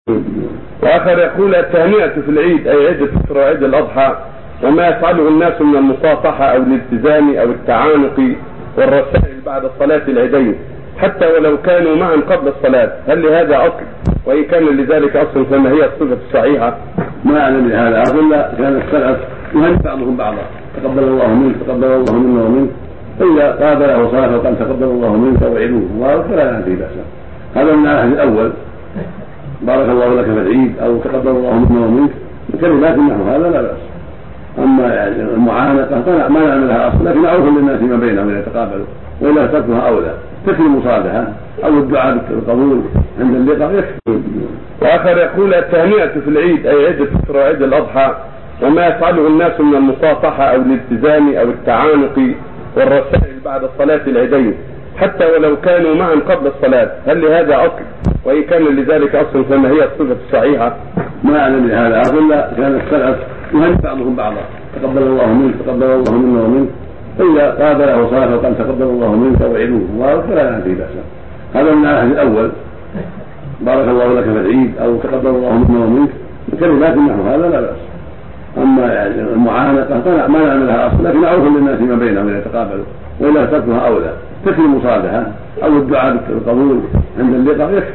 وآخر يقول التهنئة في العيد أي عيد الفطر وعيد الأضحى وما يفعله الناس من المصافحة أو الالتزام أو التعانق والرسائل بعد الصلاة العيدين حتى ولو كانوا معا قبل الصلاة، هل لهذا أصل؟ وإن كان لذلك أصل فما هي الصفة الصحيحة؟ ما أعلم لهذا أصل، لا كان السلف يهنئ بعضهم بعضا، تقبل الله منك تقبل الله منا ومنك، فإذا قابله صلاة وقال تقبل الله منك وعدوه ولا فيه بأس. هذا من العهد الأول، بارك الله لك في العيد أو تقبل الله منا ومنك بكلمات نحو هذا لا بأس. أما يعني المعانقة ما نعمل لها أصل، لكن معروف للناس ما بينهم أن يتقابلوا، وإلا تركها أولى، تكفي المصالحة أو الدعاء بالقبول عند اللقاء يكفي. وآخر يقول التهنئة في العيد أي عيد الفطر وعيد الأضحى وما يفعله الناس من المصافحة أو الالتزام أو التعانق والرسائل بعد الصلاة العيدين حتى ولو كانوا معا قبل الصلاة، هل لهذا أصل؟ وإن كان لذلك أصل فما هي الصفة الصحيحة؟ ما أعلم لهذا أصل، لا كان السلف يهنئ بعضهم بعضا، تقبل الله منك تقبل الله منا ومنك، فإذا قابله صلاة وقال تقبل الله منك وعدوه ولا فيه بأس. هذا من العهد الأول، بارك الله لك في العيد أو تقبل الله منا ومنك بكلمات نحو هذا لا بأس. أما يعني المعانقة ما نعمل لها أصل، لكن معروف للناس ما بينهم أن يتقابلوا، وإلا تركها أولى، تكفي المصالحة أو الدعاء بالقبول عند اللقاء يكفي.